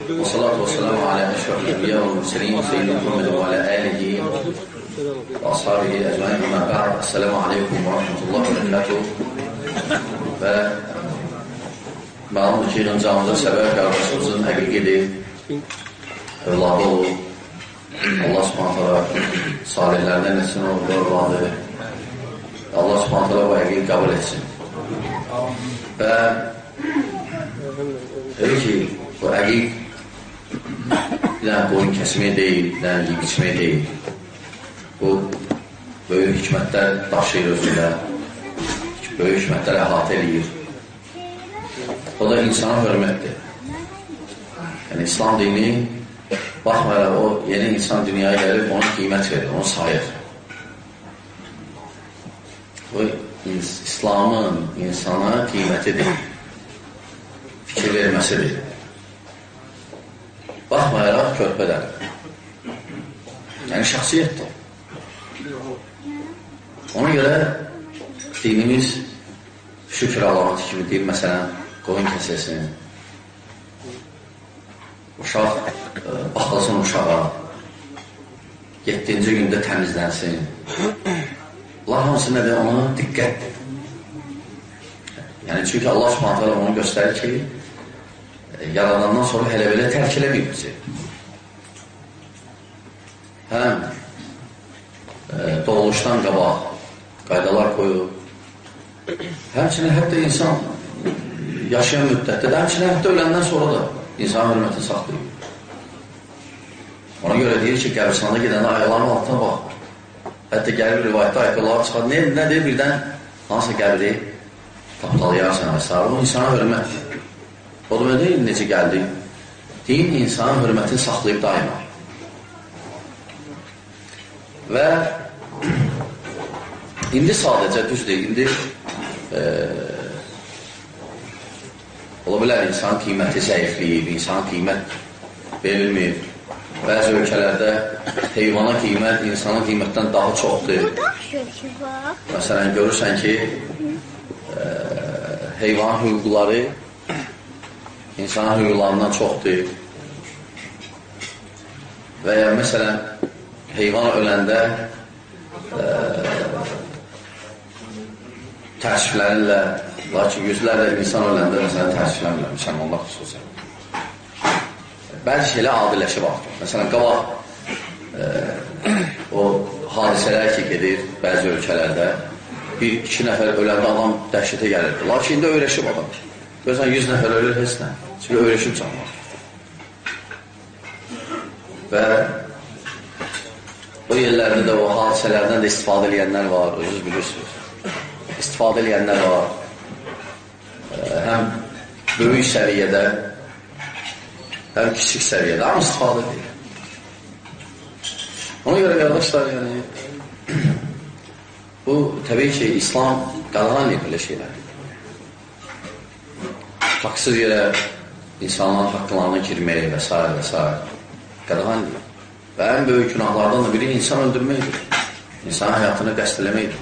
والصلاة والسلام على أشرف الأنبياء والمرسلين سيدنا محمد وعلى آله وأصحابه أجمعين أما بعد السلام عليكم ورحمة الله وبركاته. Və məlumat ki, yığıncağımıza səbəb qardaşımızın həqiqidir, övladı olur. Allah subhanətələ salihlərdən etsin o övladı. Allah subhanətələ bu həqiqi qəbul etsin. Və öyle ki, bu həqiq bir dənə qoyun kəsməyə deyil, bir dənə yiyib içməyə deyil. Bu, böyük hikmətlər daşıyır özündə, böyük hikmətlər əhatə edir. O da insana hörmətdir. Yəni, İslam dini, baxmayaraq o yeni insan dünyaya gəlib, ona qiymət verir, onu sayır. Bu, İslamın insana qiymətidir, fikir verməsidir. Baxmayaraq körpədən. Yəni, şəxsiyyətdir. Ona görə dinimiz şükür alamatı kimi deyil, məsələn, qoyun kəsəsin, uşaq baxılsın uşağa, 7-ci gündə təmizlənsin. Allah hamısı nədir? Ona diqqətdir. Yəni, çünki Allah subhanətələ onu göstərir ki, yaradandan sonra hələ belə tərk eləməyib bizi. Həm doğuluşdan qabaq qaydalar qoyub, həmçinin hətta insan yaşayan müddətdə, həmçinin hətta öləndən sonra da insan hörmətini saxlayıb. Ona görə deyir ki, qəbirstanda gedəndə ayaqlarının altına bax. Hətta gəlir rivayətdə ayaqqaları çıxar. Nə deyir? Birdən hansısa qəbiri tapdalayarsan və s. O insana hörmətdir. O da deyil, necə gəldi? Din insanın hörmətini saxlayıb daima. Və indi sadəcə düzdür, indi ola bilər insan qiyməti zəifliyib, insan qiymət verilməyib. Bəzi ölkələrdə heyvana qiymət insana qiymətdən daha çoxdur. Məsələn, görürsən ki, heyvan hüquqları insan hüquqlarından çoxdur. Və ya məsələn, heyvan öləndə təəssüflərinlə, lakin yüzlərlə insan öləndə məsələn təəssüflənmirlər, müsəlmanlar xüsusən. Bəzi şeylər adiləşib artıq. Məsələn, qabaq o hadisələr ki, gedir bəzi ölkələrdə, 1-2 nəfər öləndə adam dəhşətə gəlirdi. Lakin indi öyrəşib adam. Görürsən, 100 nəfər ölür, heç nə. Çünki öyrəşib canlar. Və o yerlərdə də o hadisələrdən də istifadə edənlər var, özünüz bilirsiniz. İstifadə edənlər var. Həm böyük səviyyədə, həm kiçik səviyyədə, amma istifadə edir. Ona görə qardaşlar, yəni, bu, təbii ki, İslam qadağan edir belə şeylər. Haqsız yerə insanların haqqlarına girməyi və s. və s. qadağan edir. Və ən böyük günahlardan da biri insan öldürməkdir. İnsan həyatını qəsd eləməkdir.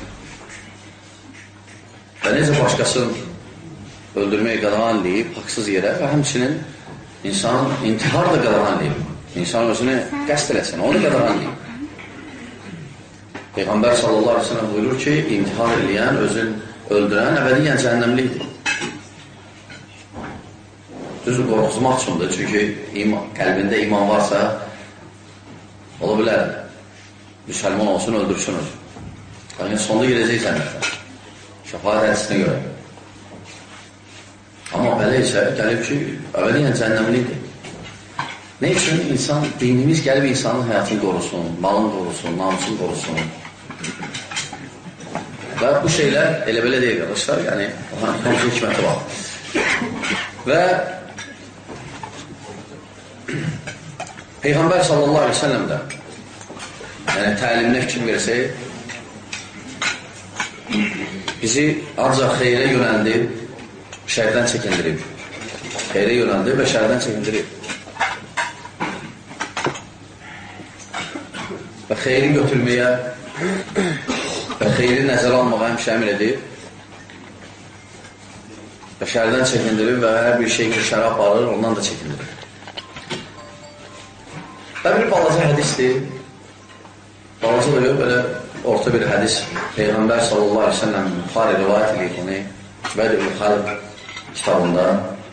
Və necə başqasını öldürməyi qadağan edib, haqsız yerə və həmçinin insan intihar da qadağan edib. İnsan özünü qəsd eləsin, onu qadağan edib. Peyğəmbər sallallahu aleyhi ve sellem buyurur ki, intihar eləyən, özünü öldürən əbədiyyən cəhənnəmlidir. Düzdür, qorxuzmaq üçündür. Çünki qəlbində iman varsa, ola bilər, müsəlman olsun, öldürsün özü. Lakin sonda gedəcək cənnətə. Şəfaət hədisinə görə. Amma belə isə gəlib ki, əbədiyyən cəhənnəmlidir. Nə üçün insan, dinimiz gəlib insanın həyatını qorusun, malını qorusun, namusunu qorusun. Və bu şeylər elə belə deyil, qardaşlar, yəni, hansı hikməti var. Və Peyğəmbər sallallahu aleyhi ve sellem də yəni təlimlə fikir versək bizi ancaq xeyrə yönəldib, şərdən çəkindirib. Xeyrə yönəldib və şərdən çəkindirib. Və xeyri götürməyə və xeyri nəzərə almağa həmişə əmr edib və şərdən çəkindirib və hər bir şey ki, şərə aparır, ondan da çəkindirir. Və bir balaca hədisdir. Balaca da yox, belə orta bir hədis. Peyğəmbər sallallahu aleyhi ve sellem Buxari rivayət edir onu. Bədül Xalq kitabında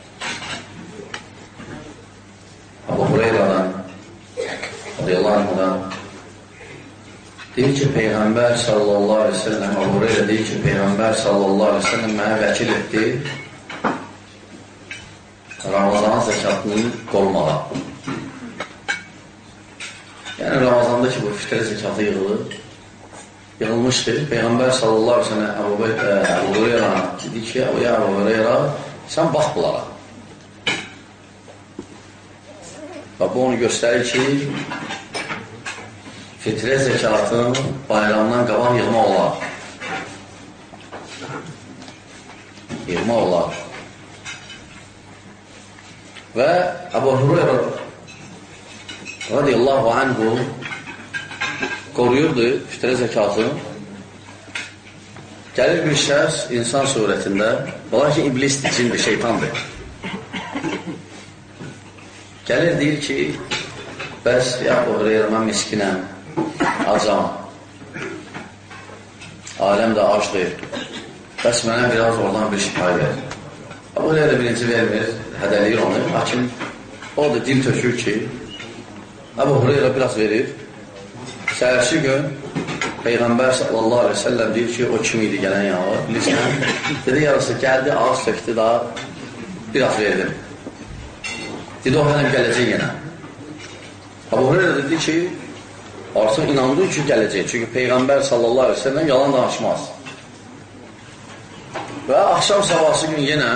Abu Hurayra'dan radiyallahu anhudan deyir ki, Peyğəmbər sallallahu aleyhi ve sellem Abu Hurayra deyir ki, Peyğəmbər sallallahu aleyhi ve sellem mənə vəkil etdi Ramazan zəkatını qolmağa. Yəni Ramazanda ki, bu fitrə zəkatı yığılmışdır. Peyğəmbər sallallahu aleyhi ve sellem Abu Hurayra dedi ki, ya Abu Hurayra, sən bax bunlara. Və bu onu göstərir ki, fitrə zəkatını bayramdan qabaq yığma olar. Yığma olar. Və Abu Hurayra radiyallahu anhu qoruyurdu fitrə zəkatını. Gəlir bir şəxs insan surətində, olar ki, iblisdir, cindir, şeytandır. Gəlir deyir ki, bəs ya Abu Hurayra, mən miskinəm, acam, aləm də acdır, bəs mənə biraz oradan bir şifay ver. Abu Hurayra birinci vermir, hədəliyir onu, lakin o da dil tökür ki, Abu Hurayra biraz verir. Səhərsi gün Peyğəmbər sallallahu aleyhi ve sellem deyir ki, o kim idi gələn yağı, bilirsən, dedi yarısı gəldi, ağız tökdü, daha biraz verdim. Dedi, o hələm gələcək yenə. Abu Hurayra dedi ki, artıq inandı ki, gələcək. Çünki Peyğəmbər sallallahu aleyhi ve sellem yalan danışmaz. Və axşam sabahsı gün yenə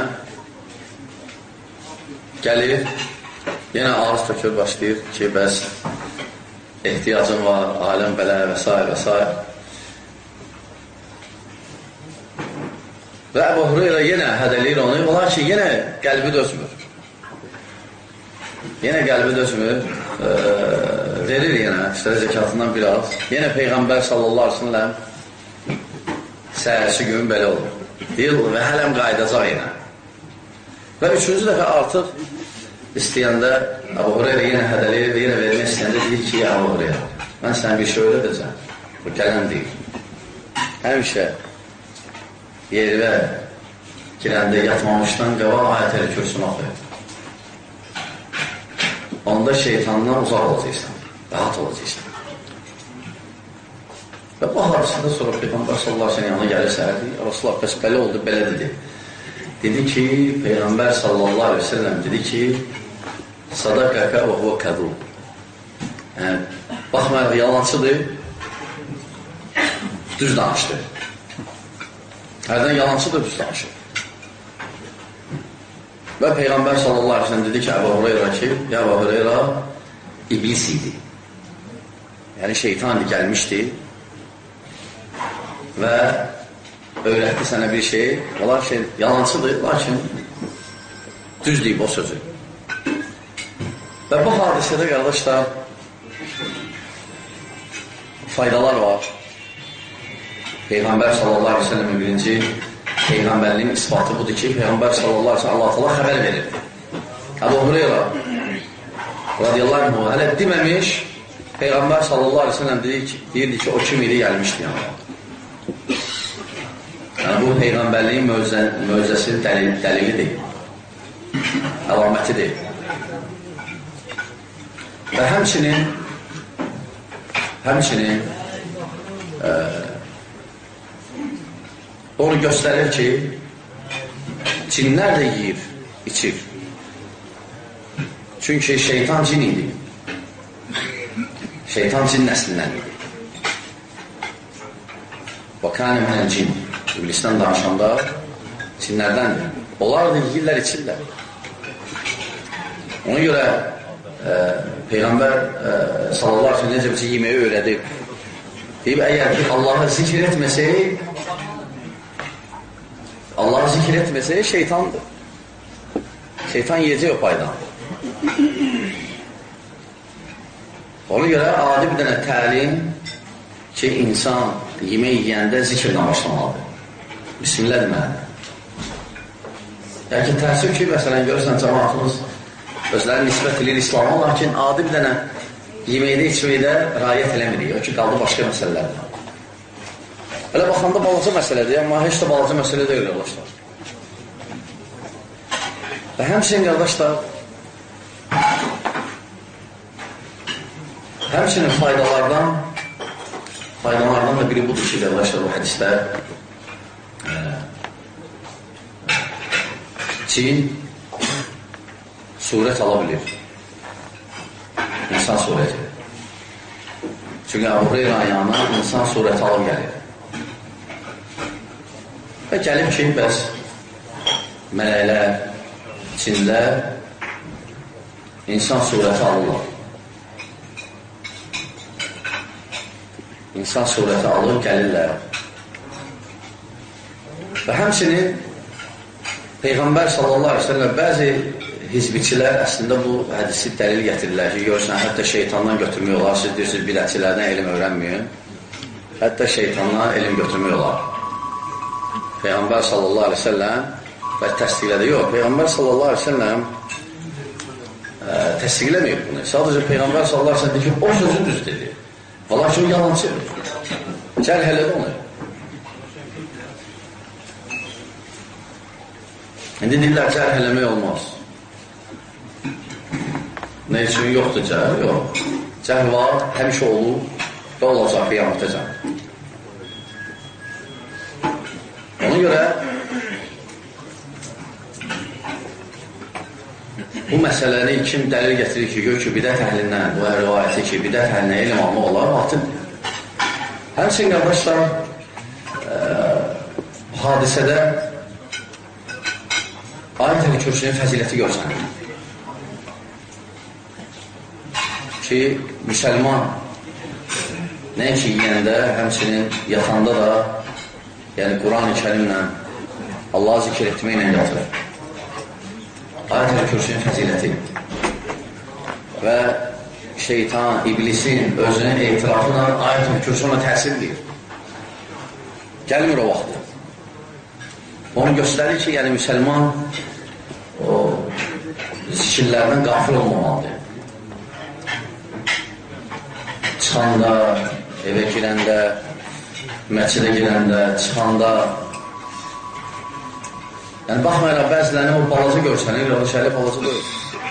gəlir, yenə ağız tökür başlayır ki, bəs ehtiyacım var, aləm belə və s. və s. Və Abu Hurayra yenə hədəliyir onu, olar ki, yenə qəlbi dözmür. Yenə qəlbi dözmür, verir yenə, fitrə zəkatından biraz. Yenə Peyğəmbər sallallahu aleyhi ve sellem səhərsi gün belə olur. Deyil və hələm qaydacaq yenə. Və üçüncü dəfə artıq istəyəndə Abu Hurayra yenə hədəliyir və yenə vermək istəyəndə deyir ki, ya Abu Hurayra, mən sənə bir şey öyrədəcəm. Bu gələn deyil. Həmişə yervə girəndə yatmamışdan qabaq ayət-əl kürsünü oxuyur. Onda şeytandan uzaq olacaqsan, rahat olacaqsan. Və bu hadisədə sonra Peyğəmbər sallallahu aleyhi ve sellem yanına gəlir səhərdir. Rasulullah bəs belə oldu, belə dedi. Dedi ki, Peyğəmbər sallallahu aleyhi ve sellem dedi ki, sadaqaka və huvə kədu. Yəni, baxmayaq, yalancıdır, düz danışdır. Hərdən yalancıdır, düz danışır. Və Peyğəmbər sallallahu aleyhi ve sellem dedi ki, Abu Hurayra ki, ya Abu Hurayra iblis idi. Yəni, şeytan gəlmişdi və öyrətdi sənə bir şey, olar ki, yalancıdır, lakin düz deyib o sözü. Və bu hadisədə, qardaşlar, faydalar var. Peyğəmbər sallallahu aleyhi ve sellemin birinci Peyğəmbərliyin isbatı budur ki, Peyğəmbər sallallahu aleyhi ve sellem Allah-u Teala xəbər verir. Abu Hurayra radiyallahu anh, hələ deməmiş, Peyğəmbər sallallahu aleyhi ve sellem deyirdi ki, o kim idi gəlmişdi yanına. Yəni, bu Peyğəmbərliyin möcüzəsinin dəlilidir, əlamətidir. Və həmçinin onu göstərir ki, cinlər də yiyir, içir. Çünki şeytan cin idi. Şeytan cin nəslindən idi. Və kânə minəl cin. İblisdən danışanda cinlərdəndir. Onlar da yiyirlər, içirlər. Ona görə Peyğəmbər sallallahu aleyhi ve sellem necə bizi yeməyi öyrədib. Deyib, əgər ki, Allahı zikr etməsək, şeytandır. Şeytan yiyəcək o paydan. Ona görə adi bir dənə təlim ki, insan yemək yiyəndə zikirlə başlamalıdır. Bismillah deməlidir. Yəni ki, təəssüf ki, məsələn, görürsən, cəmaatımız özləri nisbət edir İslam'a, lakin adi bir dənə yeməkdə, içməkdə rayət eləmirik. O ki, qaldı başqa məsələlərdir. Elə baxanda balaca məsələdir, amma heç də balaca məsələ deyil, qardaşlar. Və həmçinin, qardaşlar, həmçinin faydalardan da biri budur ki, qardaşlar, bu hədisdə cin surət ala bilir. İnsan surəti. Çünki Əbu Hüreyrənin yanına insan surəti alıb gəlir. Və gəlib ki, bəs mələklər, cinlər insan surəti alırlar. İnsan surəti alıb gəlirlər. Və həmçinin Peyğəmbər sallallahu aleyhi ve sellem bəzi hizbiçilər əslində bu hədisi dəlil gətirirlər ki, görürsən, hətta şeytandan götürmək olar. Siz deyirsiniz, bidətçilərdən elm öyrənməyin. Hətta şeytandan elm götürmək olar. Peyğəmbər sallallahu aleyhi ve sellem və təsdiqlədi. Yox, Peyğəmbər sallallahu aleyhi ve sellem təsdiqləməyib bunu. Sadəcə Peyğəmbər sallallahu aleyhi ve sellem deyir ki, o sözü düz dedi. Valla ki, o yalancıdır. Cərh elədi onu. İndi deyirlər, cərh eləmək olmaz. Nə üçün yoxdur cərh? Yox. Cərh var, həmişə olur və olacaq qiyamətəcən. Ona görə bu məsələni kim dəlil gətirir ki, gör ki, bidət əhlindən, bu rivayəti ki, bidət əhlindən elm almaq olar, vaxtın. Həmçin, qardaşlar, hadisədə Ayət-əl Kürsünün fəziləti görsənir. Ki, müsəlman nəinki yiyəndə, həmçinin yatanda da, yəni Quran-ı Kərimlə Allah'ı zikr etməklə yatır. Ayət-əl Kürsünün fəziləti və şeytan, iblisin özünün etirafına Ayət-əl Kürsünə təsir edir. Gəlmir o vaxtı. Onu göstərir ki, yəni müsəlman o zikirlərdən qafil olmamalıdır. Çıxanda, evə girəndə, məscidə girəndə, çıxanda. Yəni, baxmayaraq bəzilərini o balaca görsənir, o şəli balaca deyil.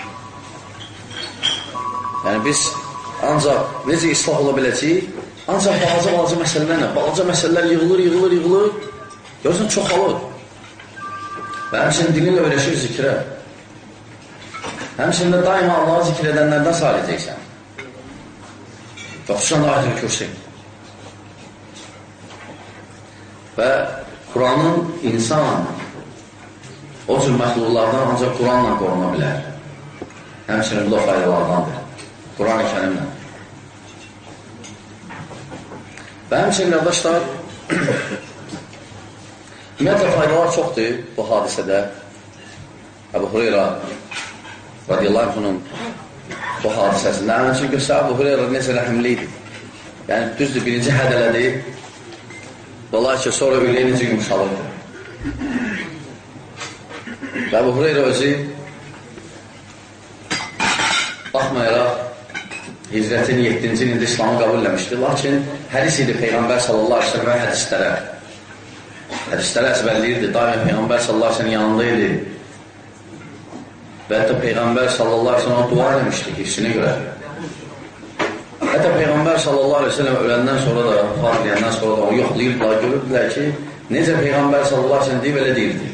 Yəni, biz ancaq necə islah ola biləcəyik? Ancaq balaca məsələlərlə, balaca məsələlər yığılır, görürsən, çoxalır. Və həmçinin dilinlə öyrəşir zikrə. Həmçinin də daima Allah'ı zikr edənlərdən saləcəksən. Və xüsusən də Ayət-əl Kürsü. Və Quranın insan o cür məxluqlardan ancaq Quranla qoruna bilər. Həmçinin bu da faydalardandır. Quran-ı Kərimlə. Və həmçinin qardaşlar, ümumiyyətlə faydalar çoxdur bu hadisədə. Əbu Hüreyrə radiyallahu anh'ın bu hadisəsində. Həmin üçün göstər, Əbu Hüreyrə necə rəhimli idi. Yəni, düzdür, birinci hədələdi. Vallahi ki, sonra ürəyi necə yumuşalırdı. Və Əbu Hüreyrə özü baxmayaraq hicrətin 7-ci ilində İslamı qəbul eləmişdi. Lakin hədis idi Peyğəmbər sallallahu aleyhi ve sellem hədislərə əzbərləyirdi. Daima Peyğəmbər sallallahu aleyhi ve sellem yanında idi. Və hətta Peyğəmbər sallallahu aleyhi ve sellem dua eləmişdi hifsinə görə. Hətta Peyğəmbər sallallahu aleyhi ve sellem öləndən sonra da, vəfat edəndən sonra da onu yoxlayırdılar, görürdülər ki, necə Peyğəmbər sallallahu aleyhi ve sellem deyib, elə deyildi.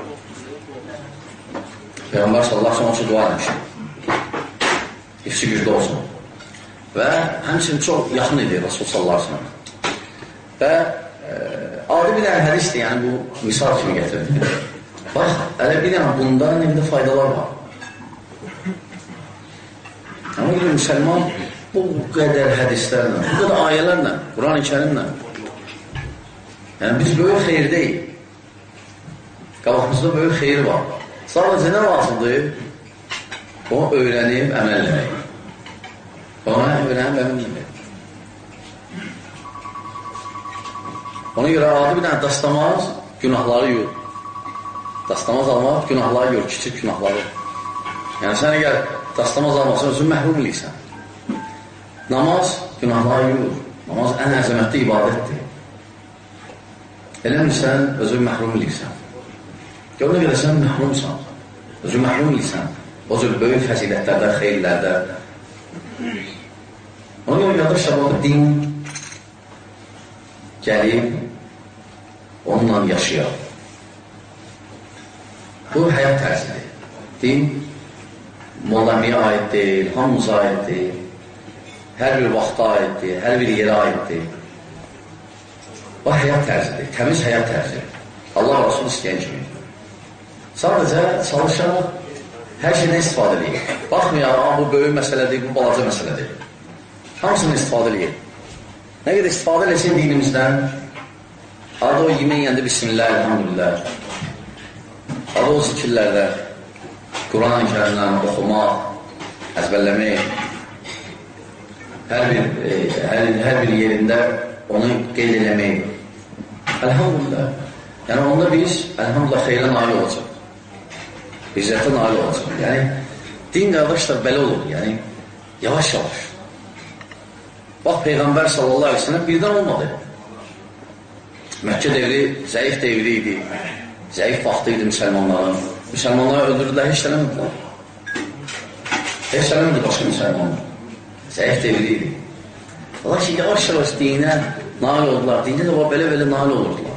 Peyğəmbər sallallahu aleyhi ve sellem dua eləmişdi. Hifsi güclü olsun. Və həmçinin çox yaxın idi Rasul sallallahu aleyhi ve sellem. Və adi bir dənə hədisdir, yəni bu misal kimi gətirdi. Bax, elə bir dənə bunda nə qədər faydalar var. Amma görə müsəlman bu qədər hədislərlə, bu qədər ayələrlə, Quran-ı Kərimlə, yəni biz böyük xeyirdəyik. Qabağımızda böyük xeyir var. Sadəcə nə lazımdır? Onu öyrənib, əməl eləmək. Ona öyrənib, əməl eləmək. Ona görə adi bir dənə dastamaz günahları yur. Dastamaz almaq günahları yur, kiçik günahları. Yəni sən əgər dastamaz almaqsan, özün məhrum eləyirsən. Namaz günahları yuyur. Namaz ən əzəmətli ibadətdir. Eləmirsən, özü məhrum edirsən. Görünə qədər sən məhrumsan. Özü məhrum edirsən. O cür böyük fəzilətlərdə, xeyirlərdə. Ona görə qardaşlar, o din gəlib, onunla yaşayaq. Bu həyat tərzidir. Din Mollamiyə aid deyil, hamımıza aid deyil. Hər bir vaxta aiddir, hər bir yerə aiddir. O həyat tərzidir, təmiz həyat tərzidir. Allah Rasul istəyən kimi. Sadəcə çalışaraq hər şeydən istifadə edək. Baxmayaq, bu böyük məsələdir, bu balaca məsələdir. Hamısını istifadə edək. Nə qədər istifadə edəsin dinimizdən, adı o yemək yəndə bismillah, elhamdülillah. Adı o zikirlərdə, Quran-ı Kərimdən oxumaq, əzbərləmək, hər bir yerində onu qeyd eləmək. Elhamdülillah. Yəni, onda biz, elhamdülillah, xeyrə nail olacaq. İzzətə nail olacaq. Yəni, din qardaşlar belə olur. Yəni, yavaş-yavaş. Bax, Peyğəmbər sallallahu aleyhi ve sellem birdən olmadı. Məkkə devri zəif devri idi. Zəif vaxtı idi müsəlmanların. Müsəlmanları öldürdülər, heç eləmədilər. Heç eləmədi başqa müsəlmanlar. Zəif devri idi. Lakin yavaş-yavaş dinə nail oldular. Dində də belə-belə nail olurdular.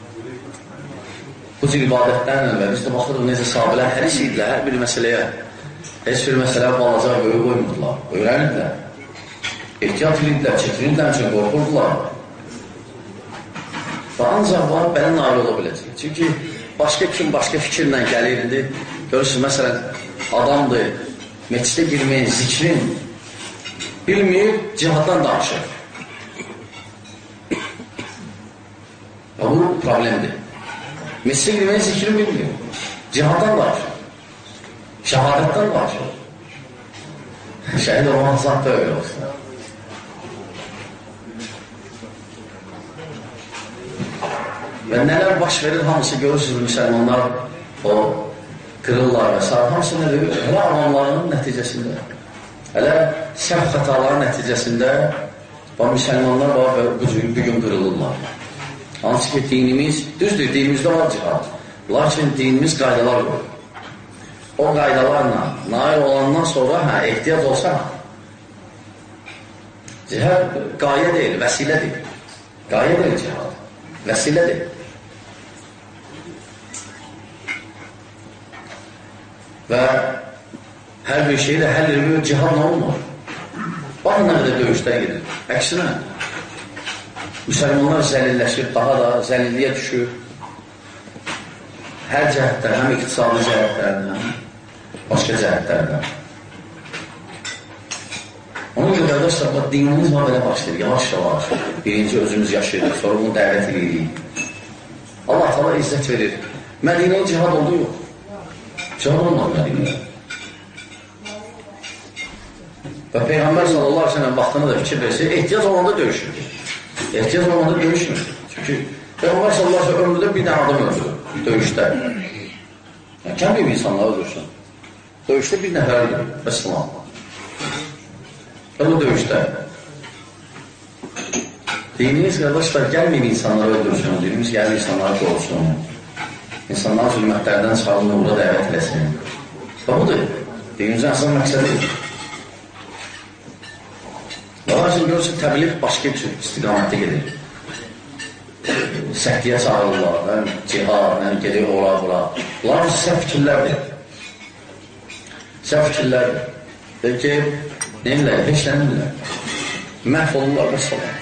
Bu cür ibadətlərlə və biz də baxırıq necə sahabələr həris idilər hər bir məsələyə. Heç bir məsələyə balaca böyük qoymurdular. Öyrənirlər. Ehtiyat edirlər, çəkirirlər üçün qorxurdular. Və ancaq var, belə nail ola biləcək. Çünki başqa kim başqa fikirlə gəlirdi. Görürsünüz, məsələn, adamdır, meclisə girməyin, zikrin bilməyib, cihaddan danışır. Və bu problemdir. Meclisə girməyin, zikrin bilməyib, cihaddan danışır. Şəhadətdən danışır. Şəhid olmaq zatda öyle olsun. Və nələr baş verir, hamısı görürsünüz, müsəlmanlar o qırırlar və s. Hamısı nədir? Hələ avamlarının nəticəsində, hələ səhv xətaların nəticəsində müsəlmanlar var və bugün qırılırlar. Hansı ki, dinimiz, düzdür, dinimizdə var cihad. Lakin dinimiz qaydalar qoyur. O qaydalarla nail olandan sonra ehtiyac olsa, cihad qayə deyil, vəsilədir. Qayə deyil cihad, vəsilədir. Və hər bir şeylə həll edilir, cihad nə olmur? Baxın nə qədər döyüşlər gedir. Əksinə, müsəlmanlar zəlilləşir, daha da zəlilliyə düşür. Hər cəhətdən, həm iqtisadi cəhətdən, həm başqa cəhətlərdən. Onun görə qardaşlar, dinimiz var belə başlayır, yavaş-yavaş. Birinci özümüz yaşayırıq, sonra bunu dəvət edirik. Allah təala izzət verir. Mədinəyə cihad oldu yox. Cihad olmadı Mədinəyə. Və Peyğəmbər sallallahu aleyhi ve sellem vaxtına da fikir versə, ehtiyac olanda döyüşürdü. Ehtiyac olanda döyüşmürdü. Çünki Peyğəmbər sallallahu aleyhi ve sellem ömrüdə bir dənə adam öldü döyüşdə. Yəni, kəm bir insanlar öldürsün. Döyüşdə bir nəfər öldür, bəssalam. Və bu döyüşdə. Dinimiz, qardaşlar, gəlməyib insanları öldürsün, dinimiz gəlməyib insanları qorusun. İnsanlar zülmətlərdən çıxarılır, ura dəvət eləsin. Və budur, dinimizin əsas məqsədidir. Lakin görürsə, təbliğ başqa istiqamətdə gedir. Səhdiyə çağırırlar, cihad, gedir ora, bura. Lakin səhv fikirlərdir. Səhv fikirlərdir. Deyir ki, neyirlər, heç nəyirlər. Məhv olurlar, bəssalam.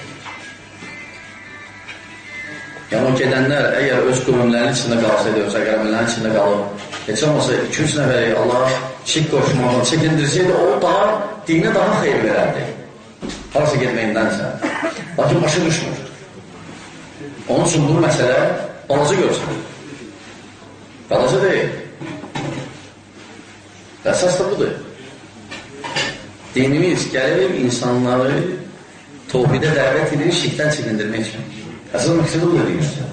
Yəni, o gedənlər, əgər öz qürümlərinin içində qalsaydı, öz əqrəmələrin içində qalıb, heç olmasa 2-3 nəfəri Allah şirk qoşmaqla çəkindirsəydi, o daha, dinə daha xeyir verərdi. Harasa getməyindən lakin başa düşmür. Onun üçün bu məsələ balaca görsün. Balaca deyil. Əsas da budur. Dinimiz gəlib insanları tohidə dəvət edir, şirkdən çəkindirmək üçün. Əsas məqsədi budur dinimizdə.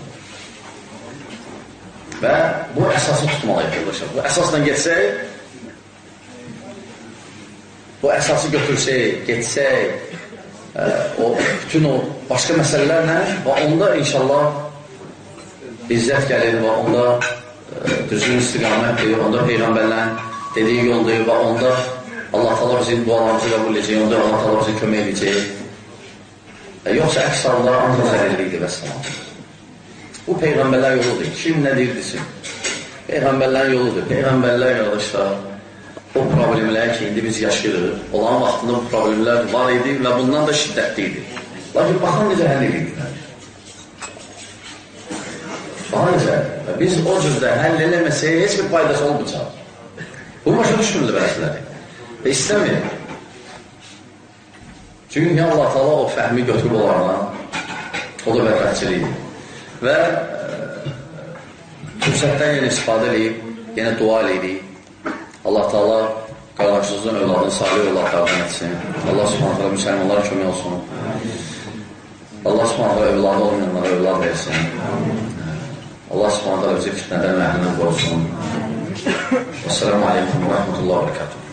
Və bu əsası tutmalıyıq, arkadaşlar. Bu əsasla getsək, bu əsası götürsək, getsək, o bütün o başqa məsələlərlə və onda inşallah izzət gəlir və onda düzgün istiqamətdir, onda Peyğəmbərlərin dediyi yoldur və onda Allah təala bizim dualarımızı qəbul edəcək, onda Allah təala bizi kömək edəcək. Yoxsa əks halda ancaq zərərlidir və salam. Bu Peyğəmbərlər yoludur. Kim nə deyirdirsin? Peyğəmbərlərin yoludur. Peyğəmbərlər qardaşlar, o problemlər ki, indi biz yaşayırıq, olan vaxtında bu problemlər var idi və bundan da şiddətli idi. Lakin baxın necə həll edirlər. Baxın necə, biz o cürdə həll eləməsək, heç bir faydası olmayacaq. Bu başa düşmürlər bəziləri. Və istəmir. Çünki Allah Taala o fəhmi götürüb onlardan, o da bərəkətçilikdir. Və fürsətdən yenə istifadə edib, yenə dua edib. Allah Taala qardaşınızın övladını salih övladlardan etsin. Allah Subhanahu taala müsəlmanlara kömək olsun. Allah Subhanahu taala övladı olmayanlara övlad versin. Allah Subhanahu taala bizi fitnədən və əhlindən qorusun. Esselamu aleykum və rəhmətullahi və bərəkatuhu.